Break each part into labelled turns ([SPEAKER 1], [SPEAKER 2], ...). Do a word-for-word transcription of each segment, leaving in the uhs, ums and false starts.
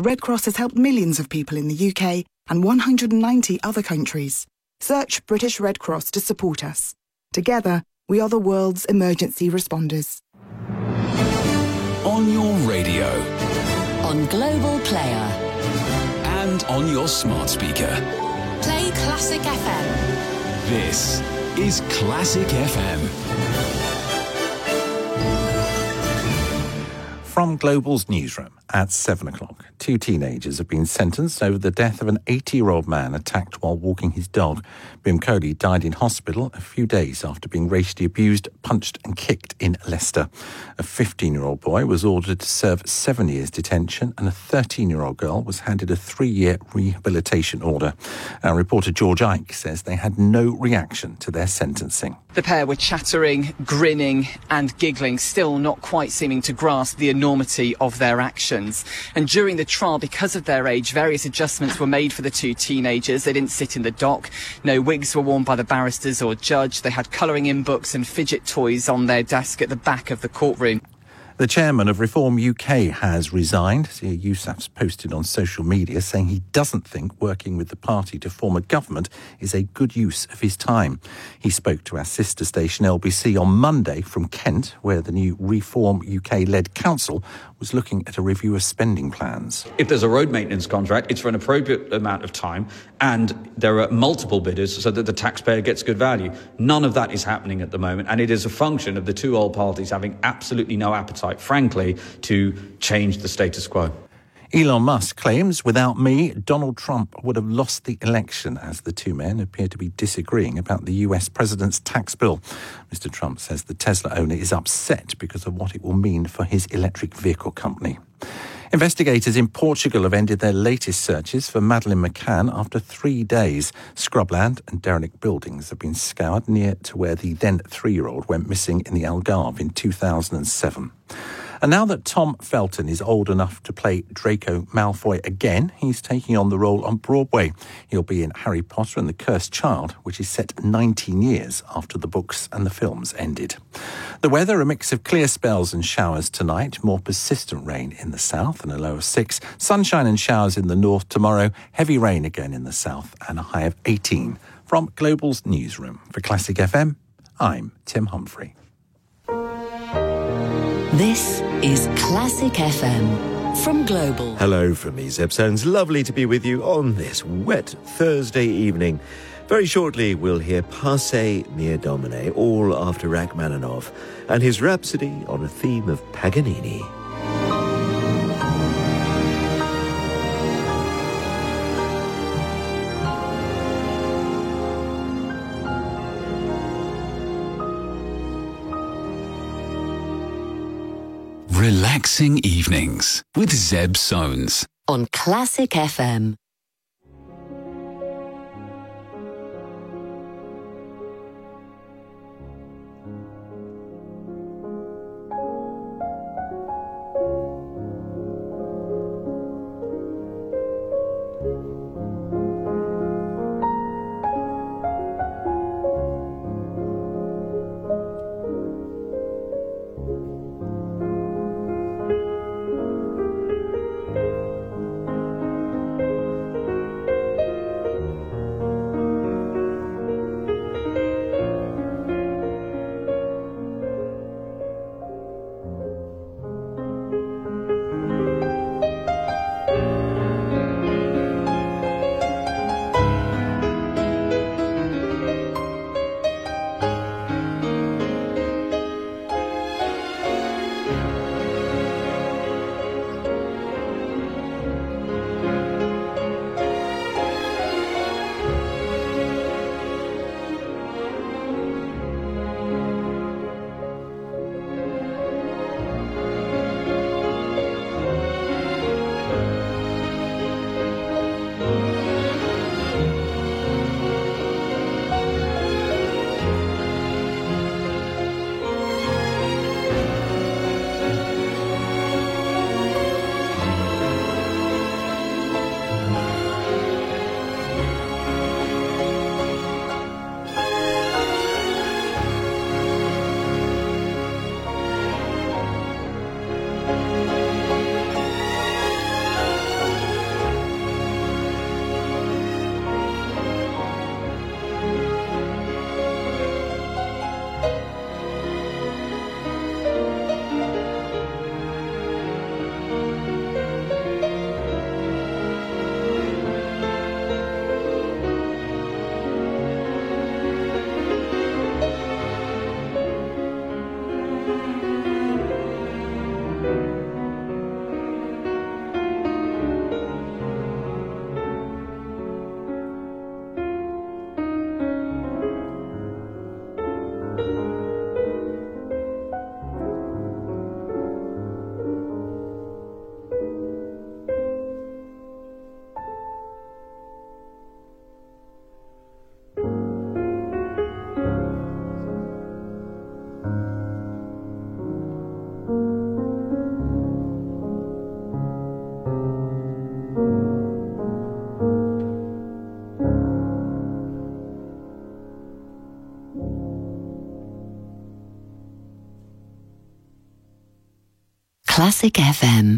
[SPEAKER 1] The Red Cross has helped millions of people in the U K and one hundred ninety other countries. Search British Red Cross to support us. Together, we are the world's emergency responders.
[SPEAKER 2] On your radio.
[SPEAKER 3] On Global Player.
[SPEAKER 2] And on your smart speaker.
[SPEAKER 3] Play Classic F M.
[SPEAKER 2] This is Classic F M.
[SPEAKER 4] From Global's newsroom at seven o'clock, two teenagers have been sentenced over the death of an eighty-year-old man attacked while walking his dog. Bim Kohli died in hospital a few days after being racially abused, punched and kicked in Leicester. A fifteen-year-old boy was ordered to serve seven years detention and a thirteen-year-old girl was handed a three-year rehabilitation order. Our reporter George Ike says they had no reaction to their sentencing.
[SPEAKER 5] The pair were chattering, grinning and giggling, still not quite seeming to grasp the enormity of their actions. And during the trial, because of their age, various adjustments were made for the two teenagers. They didn't sit in the dock. No wigs were worn by the barristers or judge. They had colouring-in books and fidget toys on their desk at the back of the courtroom.
[SPEAKER 4] The chairman of Reform U K has resigned. Zia Yousaf's posted on social media saying he doesn't think working with the party to form a government is a good use of his time. He spoke to our sister station L B C on Monday from Kent, where the new Reform U K-led council was looking at a review of spending plans.
[SPEAKER 6] If there's a road maintenance contract, it's for an appropriate amount of time and there are multiple bidders so that the taxpayer gets good value. None of that is happening at the moment, and it is a function of the two old parties having absolutely no appetite, frankly, to change the status quo.
[SPEAKER 4] Elon Musk claims, without me, Donald Trump would have lost the election, as the two men appear to be disagreeing about the U S president's tax bill. Mister Trump says the Tesla owner is upset because of what it will mean for his electric vehicle company. Investigators in Portugal have ended their latest searches for Madeleine McCann after three days. Scrubland and derelict buildings have been scoured near to where the then three-year-old went missing in the Algarve in two thousand seven. And now that Tom Felton is old enough to play Draco Malfoy again, he's taking on the role on Broadway. He'll be in Harry Potter and the Cursed Child, which is set nineteen years after the books and the films ended. The weather, a mix of clear spells and showers tonight, more persistent rain in the south and a low of six, sunshine and showers in the north tomorrow, heavy rain again in the south and a high of eighteen. From Global's newsroom for Classic F M, I'm Tim Humphrey.
[SPEAKER 3] This is Classic F M from Global.
[SPEAKER 7] Hello from me, Zeb Soanes. Lovely to be with you on this wet Thursday evening. Very shortly, we'll hear Passe Mia Domine, all after Rachmaninoff, and his Rhapsody on a theme of Paganini.
[SPEAKER 2] Relaxing evenings with Zeb Soanes
[SPEAKER 3] on Classic F M. Classic F M.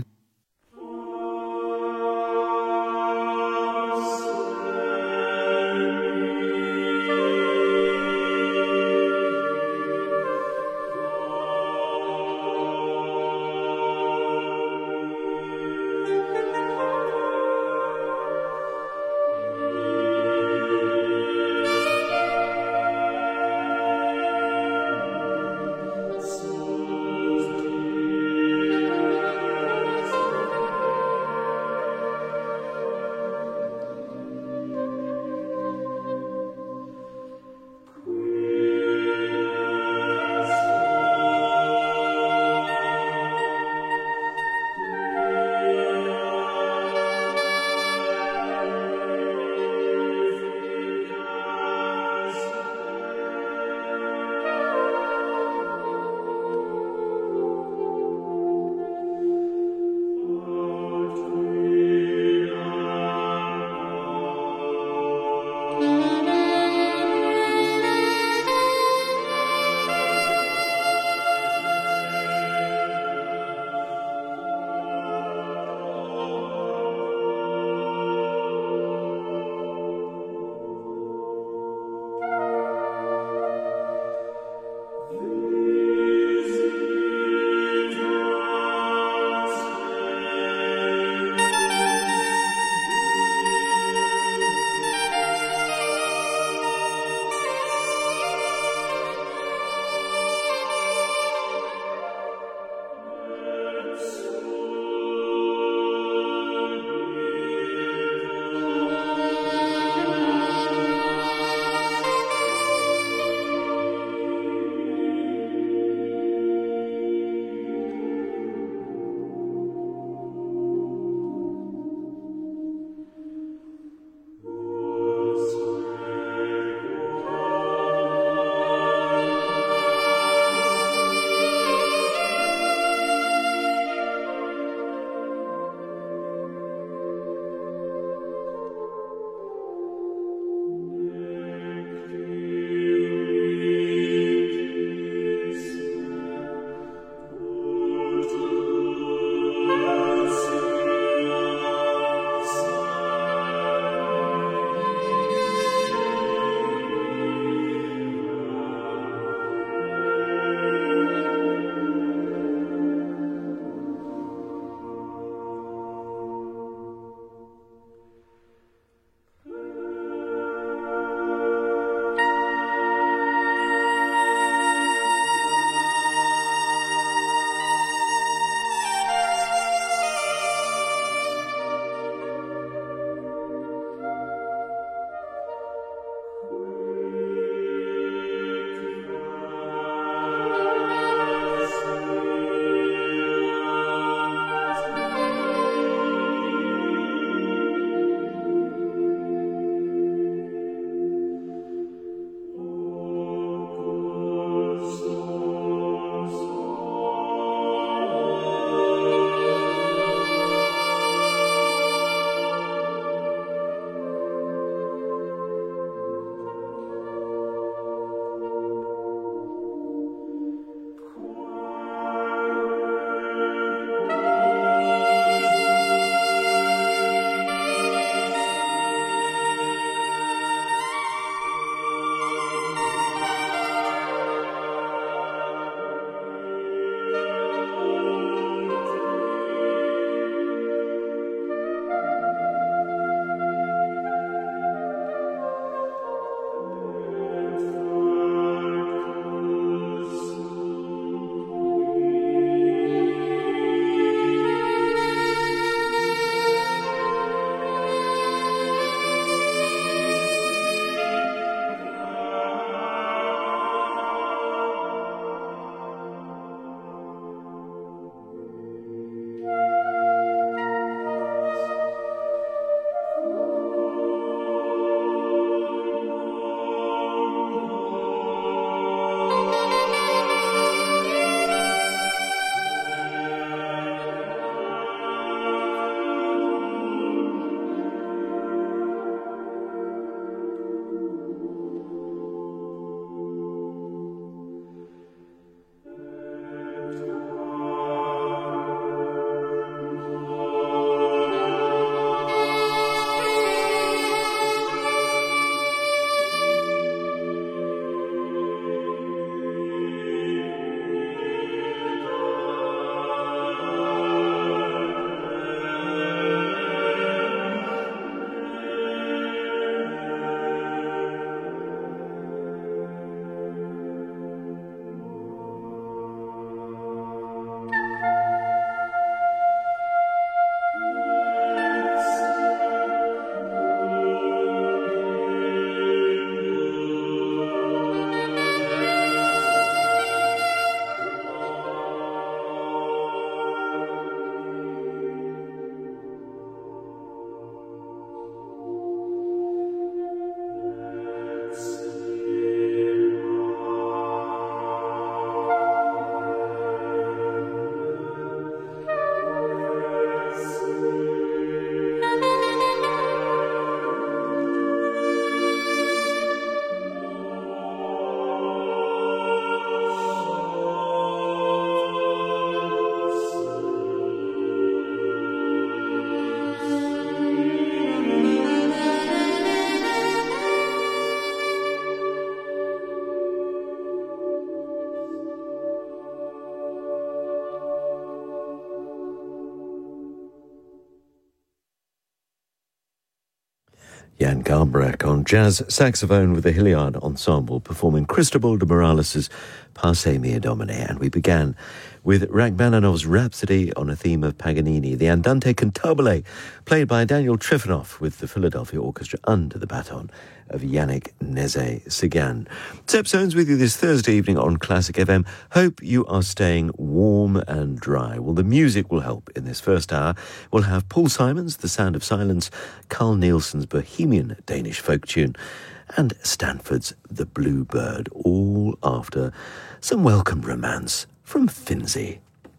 [SPEAKER 7] Jan Garbarek on jazz saxophone with the Hilliard Ensemble performing Cristobal de Morales' Parce Mia Domine. And we began with Rachmaninoff's Rhapsody on a theme of Paganini, the Andante Cantabile, played by Daniel Trifonov with the Philadelphia Orchestra under the baton of Yannick Nézet-Séguin. Zeb Soanes with you this Thursday evening on Classic F M. Hope you are staying warm and dry. Well, the music will help in this first hour. We'll have Paul Simon's The Sound of Silence, Carl Nielsen's Bohemian Danish folk tune, and Stanford's The Bluebird, all after some welcome romance from Finzi.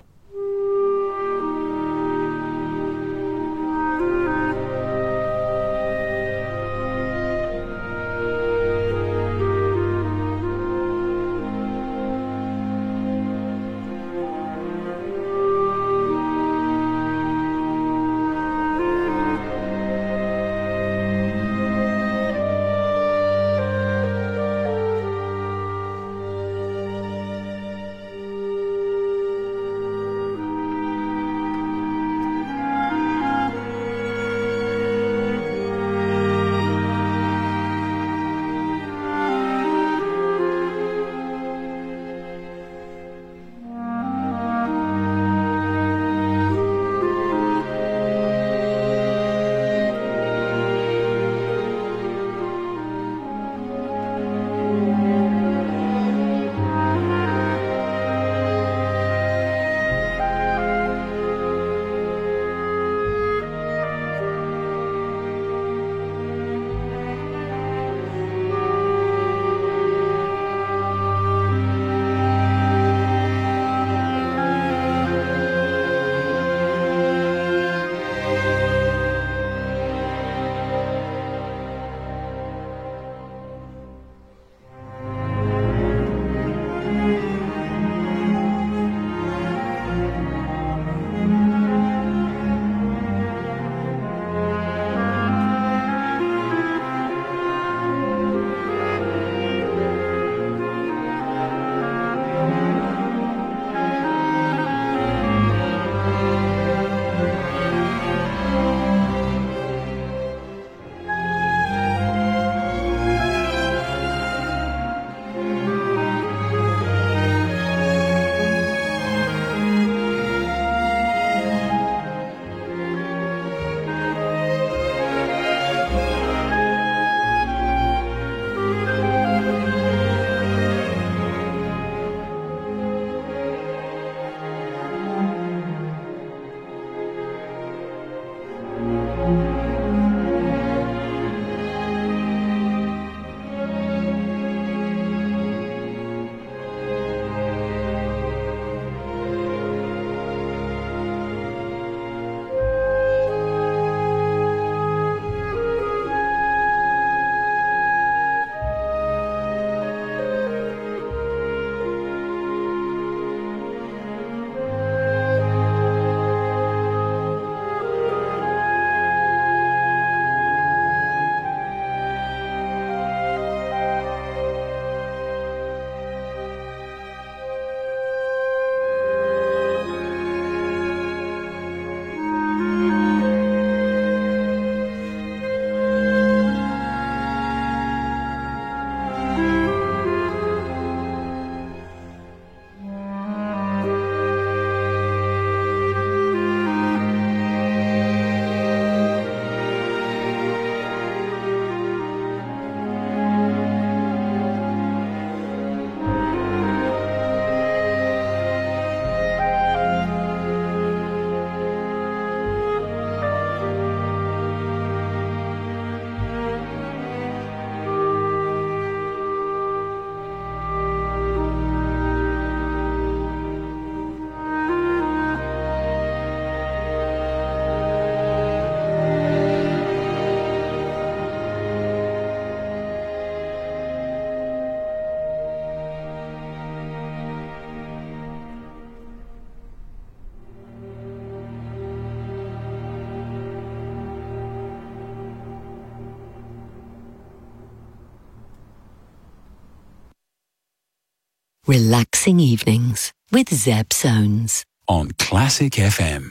[SPEAKER 3] Relaxing Evenings with Zeb Soanes
[SPEAKER 2] on Classic F M.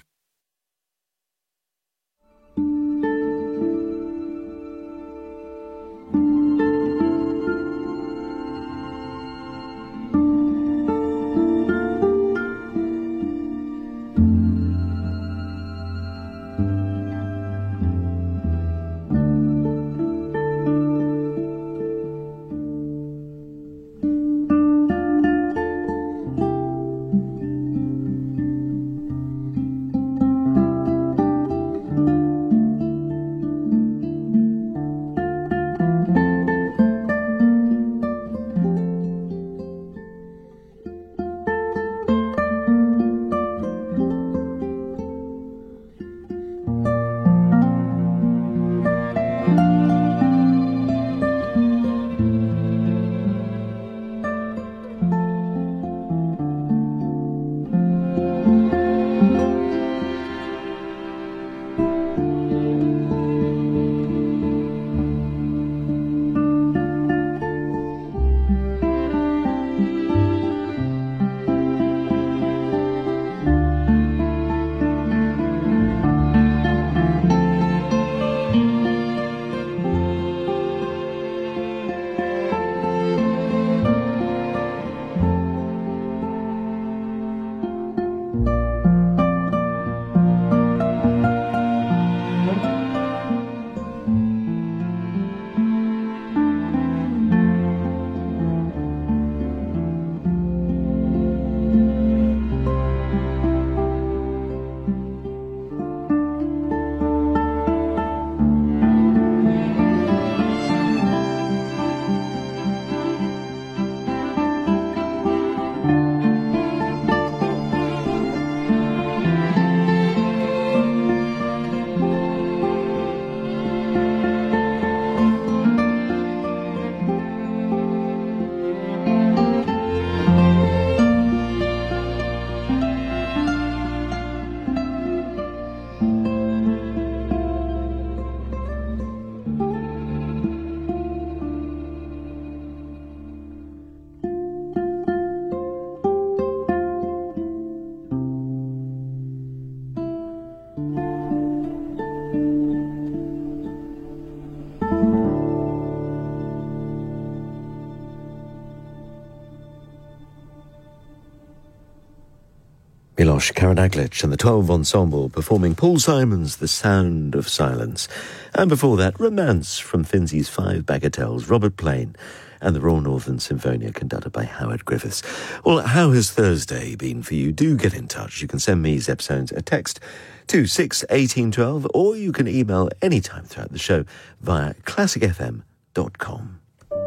[SPEAKER 7] Josh Karadaglich and the twelve Ensemble performing Paul Simon's The Sound of Silence. And before that, Romance from Finzi's Five Bagatelles, Robert Plain and the Royal Northern Symphonia conducted by Howard Griffiths. Well, how has Thursday been for you? Do get in touch. You can send me, Zeb Soanes, a text to six eighteen twelve, or you can email anytime throughout the show via classic f m dot com.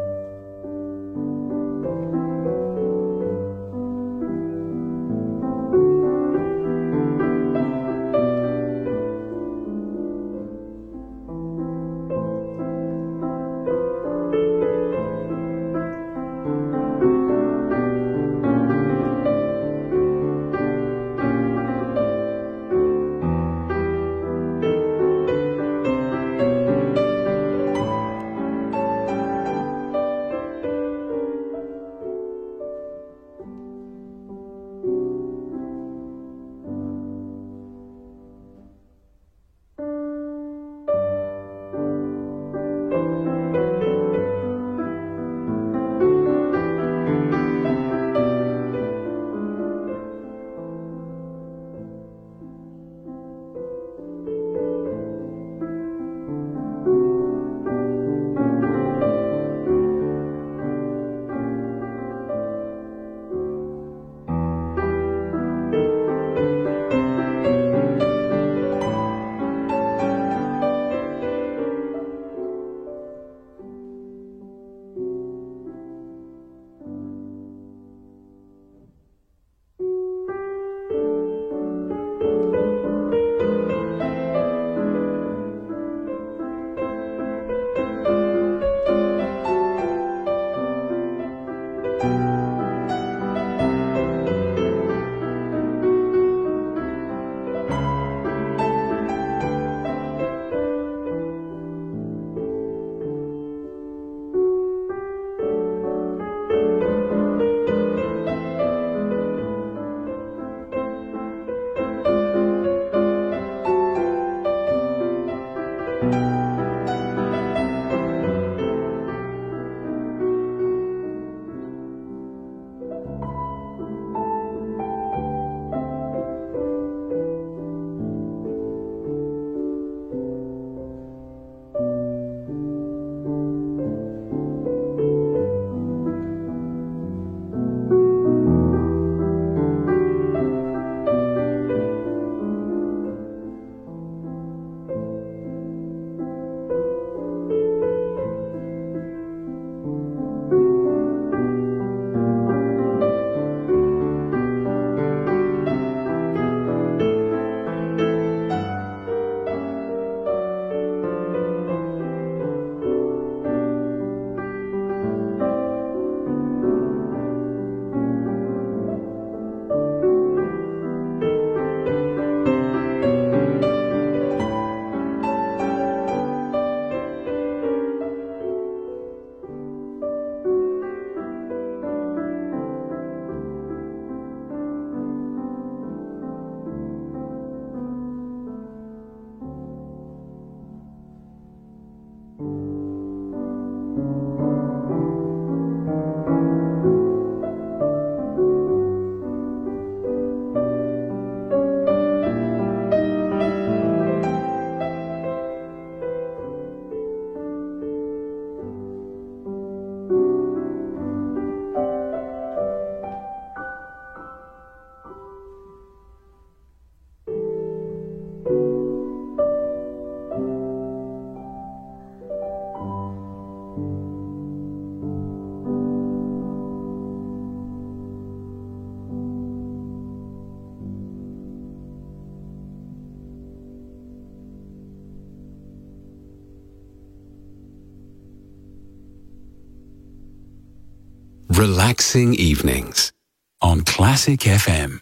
[SPEAKER 2] Relaxing Evenings on Classic F M.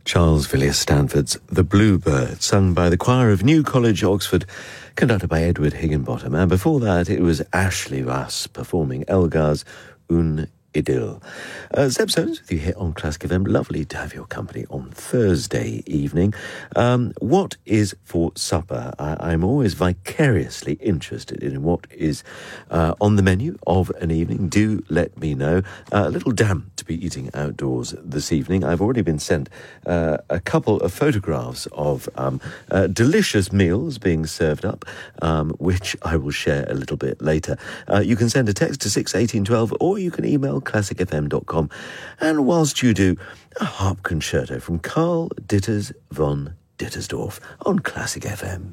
[SPEAKER 7] Charles Villiers-Stanford's The Bluebird, sung by the choir of New College, Oxford, conducted by Edward Higginbottom. And before that, it was Ashley Russ performing Elgar's Un Idyll. Uh, Zeb Soames with you here on Classic F M. Lovely to have your company on Thursday evening. Um, what is for supper? I, I'm always vicariously interested in what is uh, on the menu of an evening. Do let me know. Uh, a little damp to be eating outdoors this evening. I've already been sent uh, a couple of photographs of um, uh, delicious meals being served up, um, which I will share a little bit later. Uh, you can send a text to six eighteen twelve, or you can email classic f m dot com. And whilst you do, a harp concerto from Karl Ditters von Dittersdorf on Classic F M.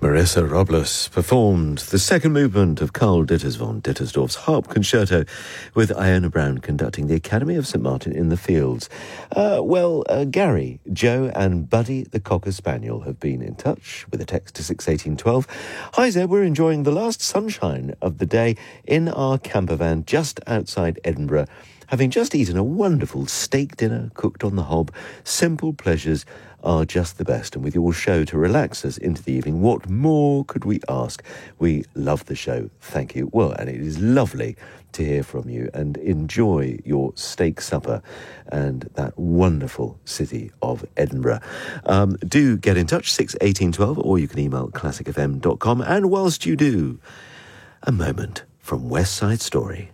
[SPEAKER 7] Marissa Robles performed the second movement of Karl Ditters von Dittersdorf's Harp Concerto with Iona Brown conducting the Academy of Saint Martin in the Fields. Uh, well, uh, Gary, Joe and Buddy the Cocker Spaniel have been in touch with a text to six eighteen twelve. Hi Zeb, we're enjoying the last sunshine of the day in our camper van just outside Edinburgh, having just eaten a wonderful steak dinner cooked on the hob. Simple pleasures are just the best, and with your show to relax us into the evening, what more could we ask? We love the show, thank you. Well, and it is lovely to hear from you, and enjoy your steak supper and that wonderful city of Edinburgh. Um, do get in touch, six eighteen twelve, or you can email classic f m dot com, and whilst you do, a moment from West Side Story.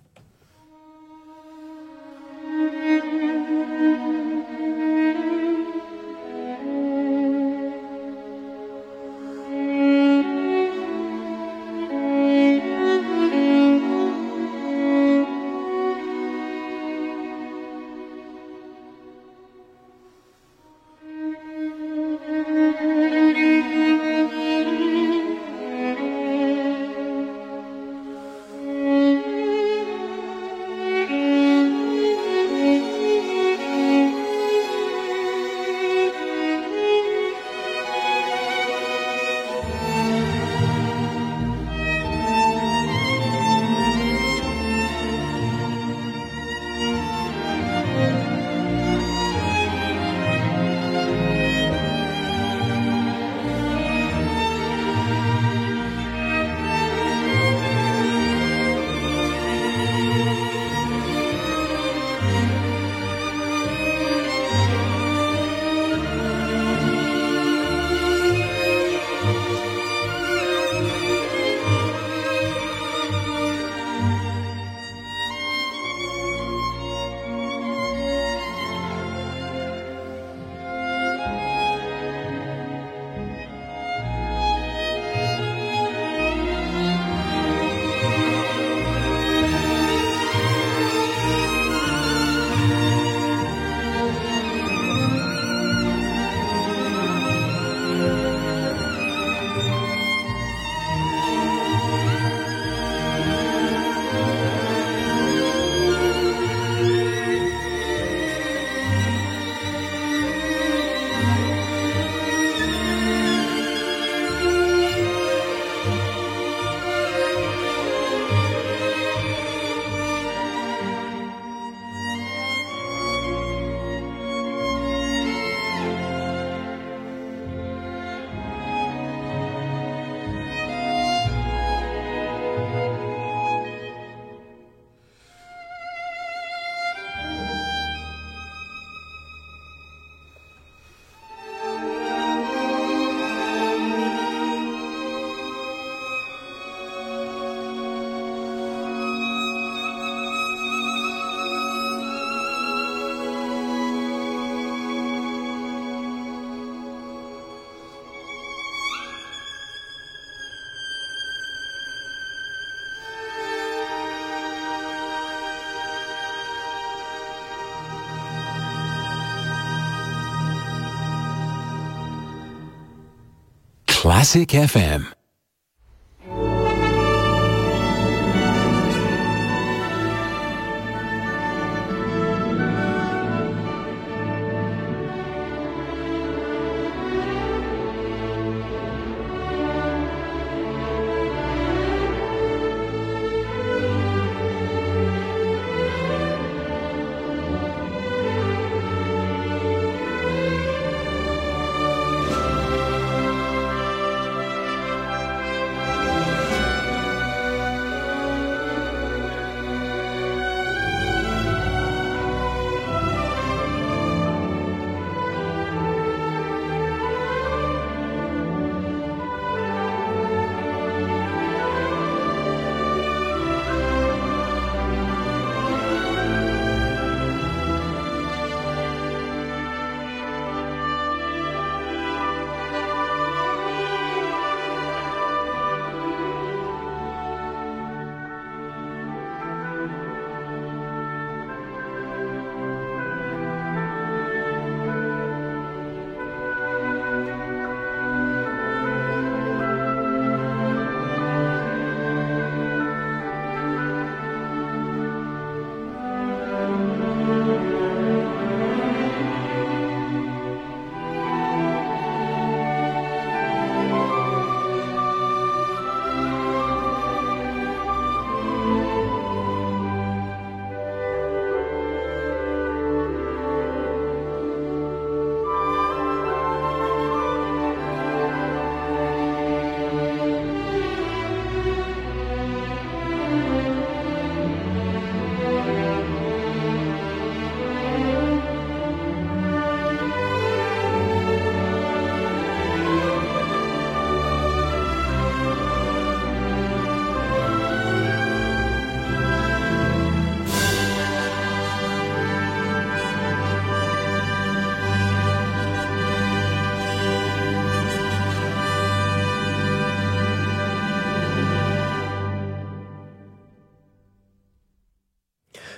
[SPEAKER 2] Classic F M.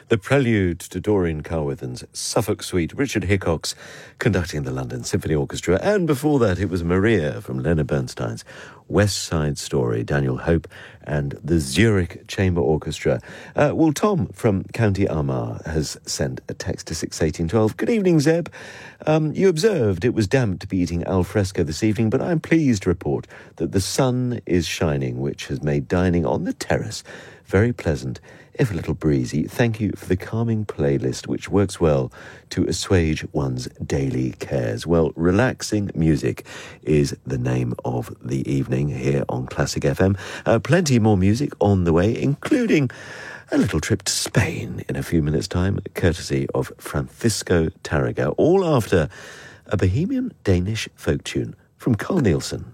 [SPEAKER 7] the prelude to Doreen Carwithen's Suffolk Suite, Richard Hickox conducting the London Symphony Orchestra, and before that it was Maria from Leonard Bernstein's West Side Story, Daniel Hope and the Zurich Chamber Orchestra. Uh, well, Tom from County Armagh has sent a text to six eighteen twelve. Good evening, Zeb. Um, you observed it was damp to be eating al fresco this evening, but I'm pleased to report that the sun is shining, which has made dining on the terrace very pleasant, if a little breezy. Thank you for the calming playlist, which works well to assuage one's daily cares. Well, relaxing music is the name of the evening here on Classic F M. Uh, plenty more music on the way, including a little trip to Spain in a few minutes' time, courtesy of Francisco Tarraga, all after a Bohemian Danish folk tune from Carl Nielsen.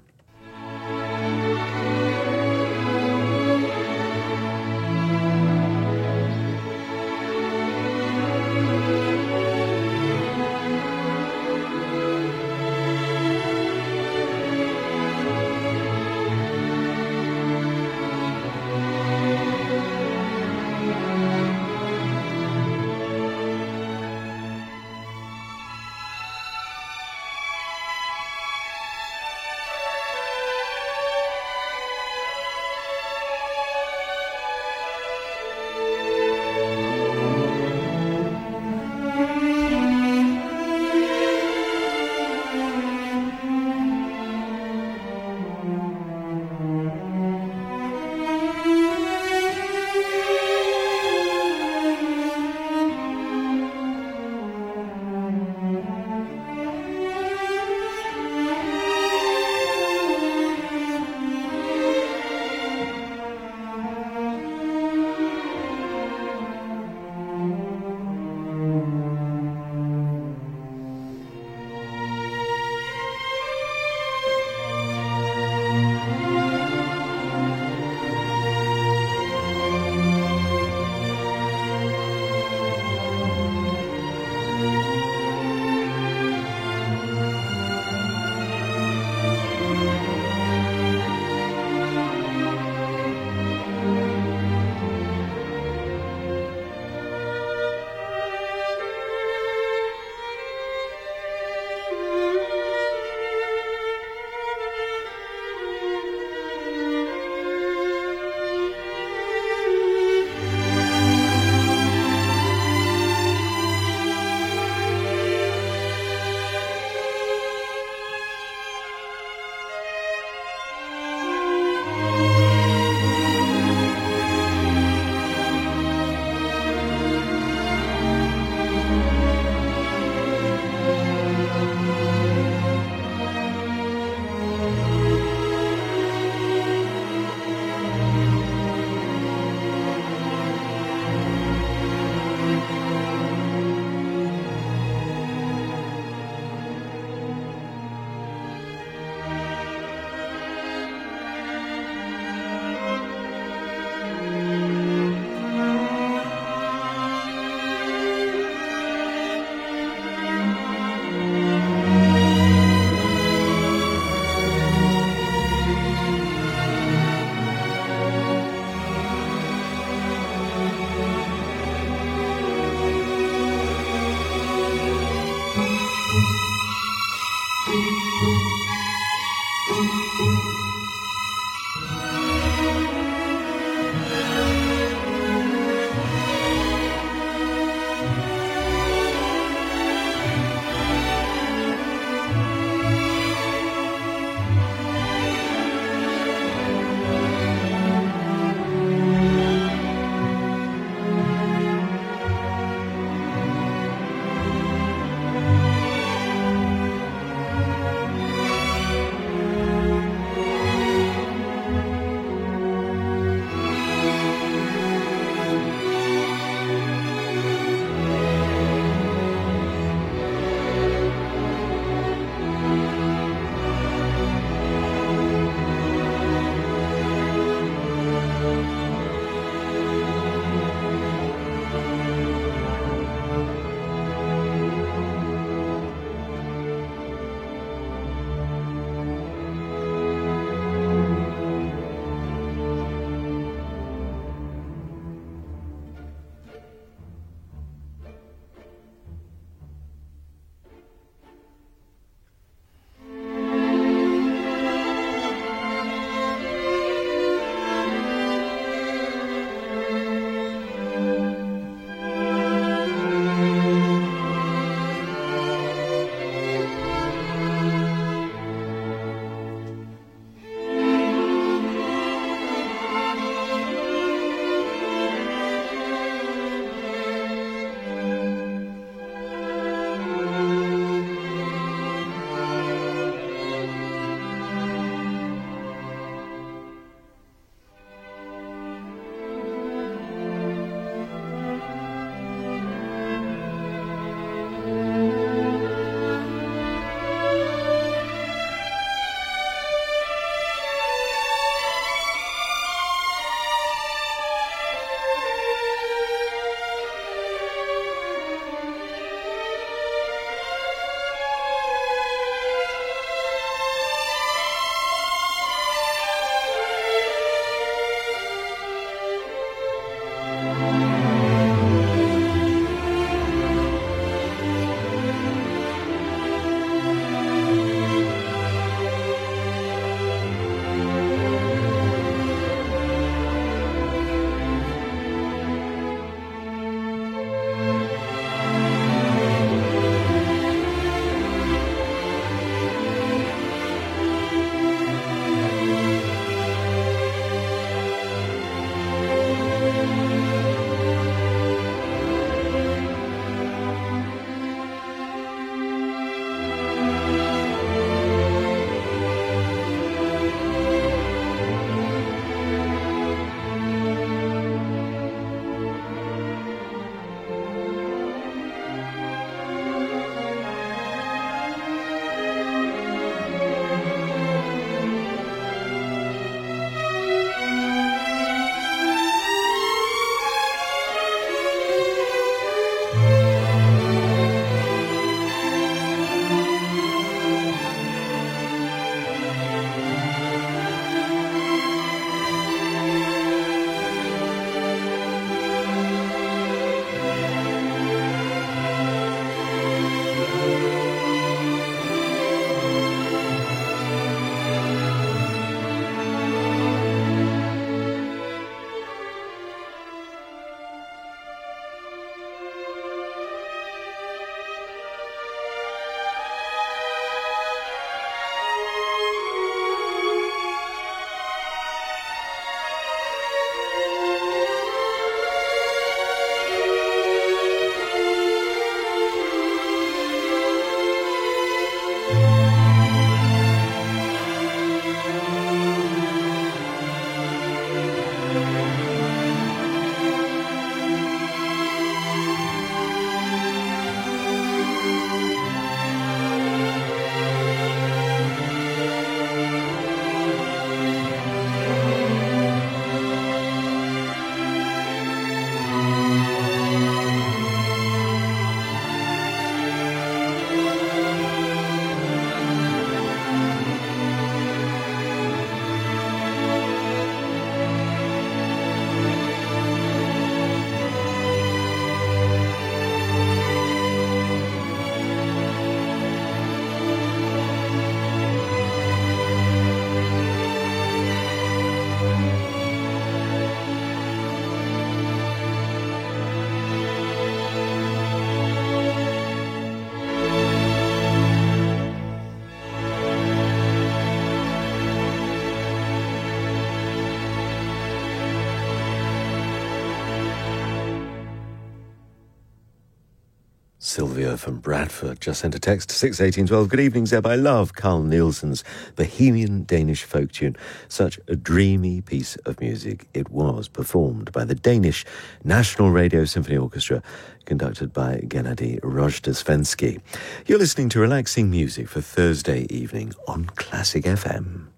[SPEAKER 7] Sylvia from Bradford just sent a text to six eighteen twelve. Good evening, Zeb. I love Carl Nielsen's Bohemian Danish folk tune. Such a dreamy piece of music. It was performed by the Danish National Radio Symphony Orchestra, conducted by Gennady Rojdestvensky. You're listening to relaxing music for Thursday evening on Classic F M.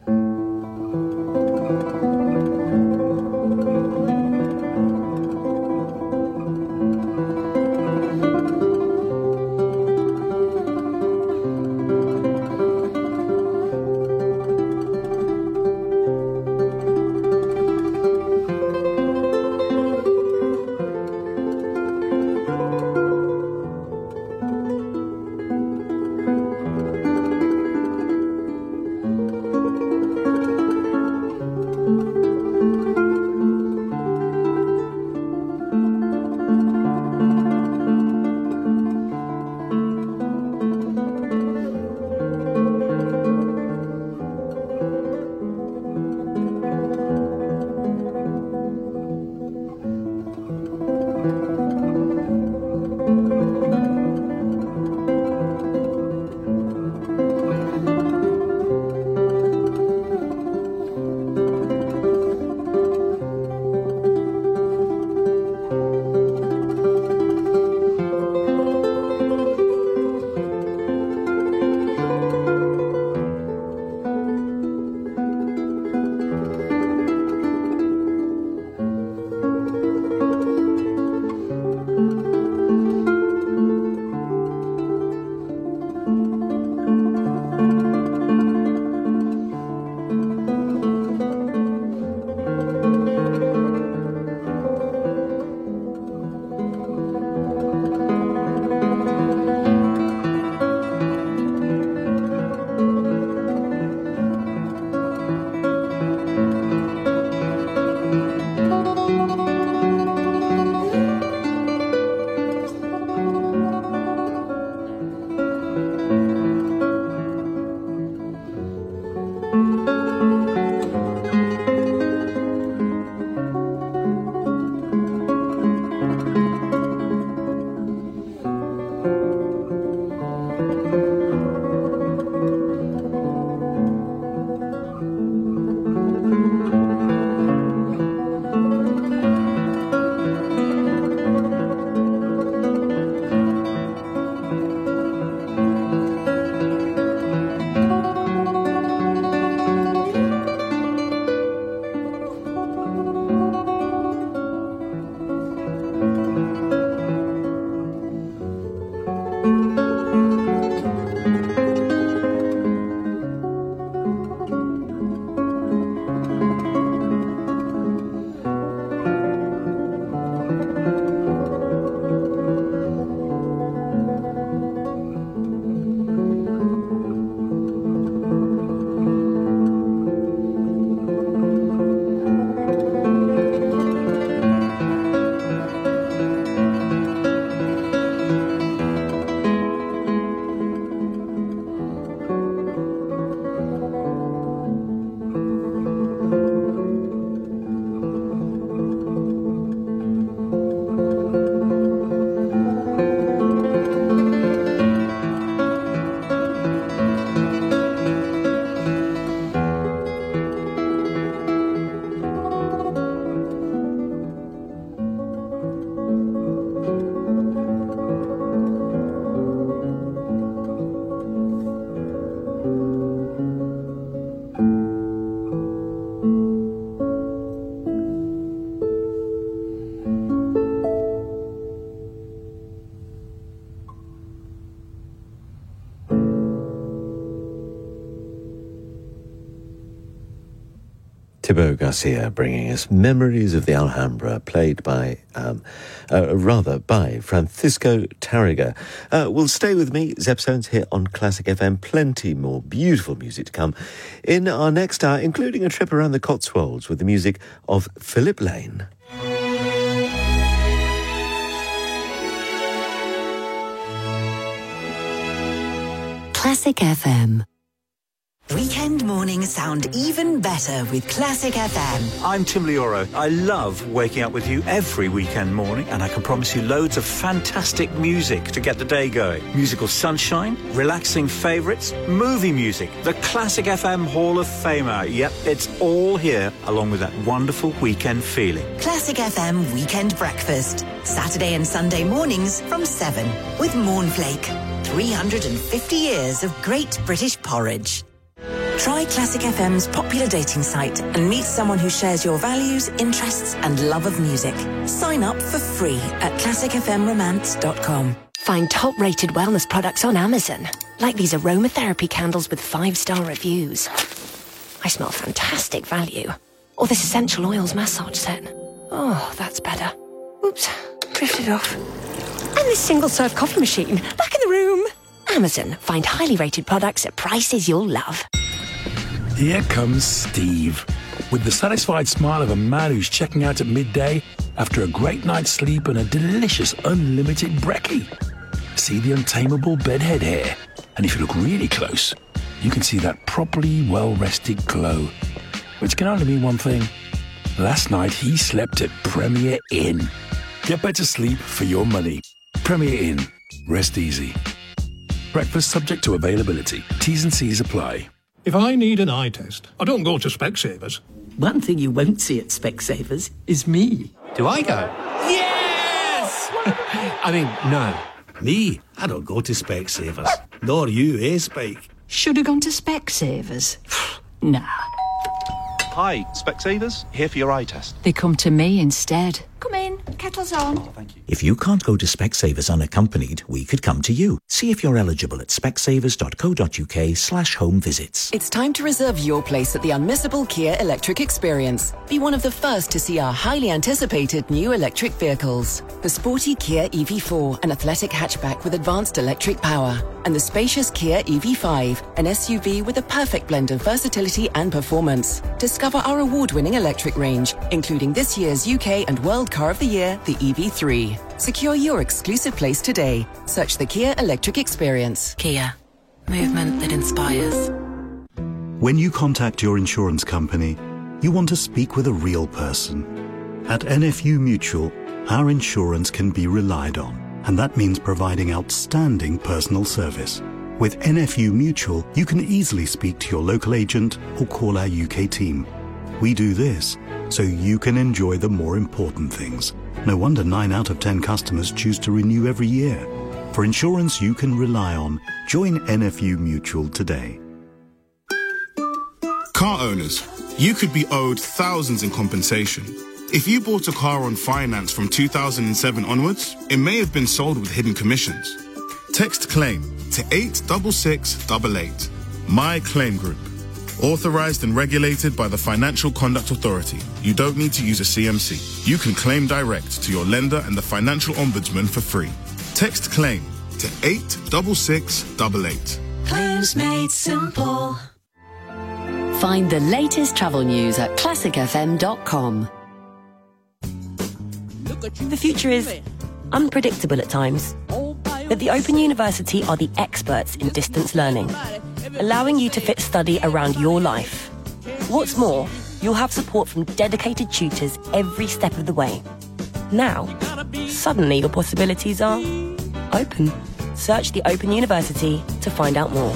[SPEAKER 7] Thibaut Garcia bringing us Memories of the Alhambra, played by, um, uh, rather, by Francisco Tarrega. Uh, will stay with me, Zeb Soanes, here on Classic F M. Plenty more beautiful music to come in our next hour, including a trip around the Cotswolds with the music of Philip Lane.
[SPEAKER 3] Classic F M. Weekend mornings sound even better with Classic F M.
[SPEAKER 8] I'm Tim Lioro. I love waking up with you every weekend morning, and I can promise you loads of fantastic music to get the day going. Musical sunshine, relaxing favourites, movie music, the Classic F M Hall of Famer. Yep, it's all here, along with that wonderful weekend feeling.
[SPEAKER 3] Classic F M Weekend Breakfast. Saturday and Sunday mornings from seven with Mornflake. three hundred fifty years of great British porridge. Try Classic F M's popular dating site and meet someone who shares your values, interests and love of music. Sign up for free at classic f m romance dot com.
[SPEAKER 9] Find top-rated wellness products on Amazon, like these aromatherapy candles with five-star reviews. I smell fantastic value. Or this essential oils massage set. Oh, that's better. Oops, drifted off. And this single-serve coffee machine, back in the room. Amazon, find highly rated products at prices you'll love.
[SPEAKER 10] Here comes Steve, with the satisfied smile of a man who's checking out at midday after a great night's sleep and a delicious unlimited brekkie. See the untamable bedhead hair, and if you look really close, you can see that properly well-rested glow, which can only mean one thing. Last night he slept at Premier Inn. Get better sleep for your money. Premier Inn. Rest easy. Breakfast subject to availability. T's and C's apply.
[SPEAKER 11] If I need an eye test, I don't go to Specsavers.
[SPEAKER 12] One thing you won't see at Specsavers is me.
[SPEAKER 13] Do I go? Yes! I mean, no.
[SPEAKER 14] Me? I don't go to Specsavers. Nor you, eh, Spike?
[SPEAKER 15] Should have gone to Specsavers. Nah.
[SPEAKER 16] Hi, Specsavers, here for your eye test.
[SPEAKER 15] They come to me instead. Come in, kettle's on.
[SPEAKER 16] Oh, thank you.
[SPEAKER 17] If you can't go to Specsavers unaccompanied, we could come to you. See if you're eligible at specsavers.co.uk slash home visits.
[SPEAKER 18] It's time to reserve your place at the unmissable Kia electric experience. Be one of the first to see our highly anticipated new electric vehicles. The sporty Kia E V four, an athletic hatchback with advanced electric power. And the spacious Kia E V five, an S U V with a perfect blend of versatility and performance. Discover our award-winning electric range, including this year's U K and World Car of the Year, the E V three. Secure your exclusive place today. Search the Kia Electric Experience.
[SPEAKER 19] Kia. Movement that inspires.
[SPEAKER 20] When you contact your insurance company, you want to speak with a real person. At N F U Mutual, our insurance can be relied on, and that means providing outstanding personal service. With N F U Mutual, you can easily speak to your local agent or call our U K team. We do this so you can enjoy the more important things. No wonder nine out of ten customers choose to renew every year. For insurance you can rely on, join N F U Mutual today.
[SPEAKER 21] Car owners, you could be owed thousands in compensation. If you bought a car on finance from two thousand seven onwards, it may have been sold with hidden commissions. Text CLAIM to eight six six eight eight. My Claim Group. Authorized and regulated by the Financial Conduct Authority. You don't need to use a C M C. You can claim direct to your lender and the Financial Ombudsman for free. Text CLAIM to eight six six eight eight.
[SPEAKER 3] Claims made simple. Find the latest travel news at classic f m dot com.
[SPEAKER 22] The future is unpredictable at times, but the Open University are the experts in distance learning, allowing you to fit study around your life. What's more, you'll have support from dedicated tutors every step of the way. Now, suddenly your possibilities are open. Search the Open University to find out more.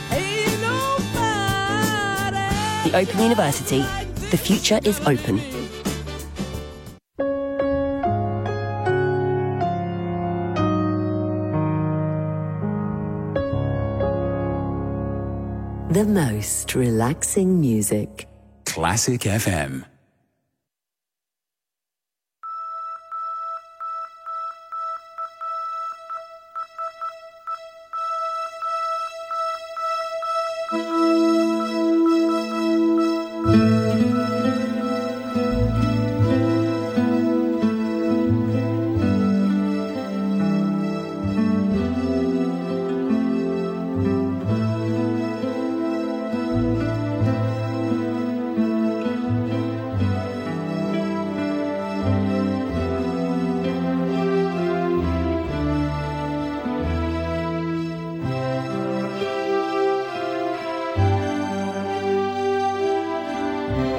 [SPEAKER 22] The Open University. The future is open.
[SPEAKER 3] The most relaxing music.
[SPEAKER 2] Classic F M.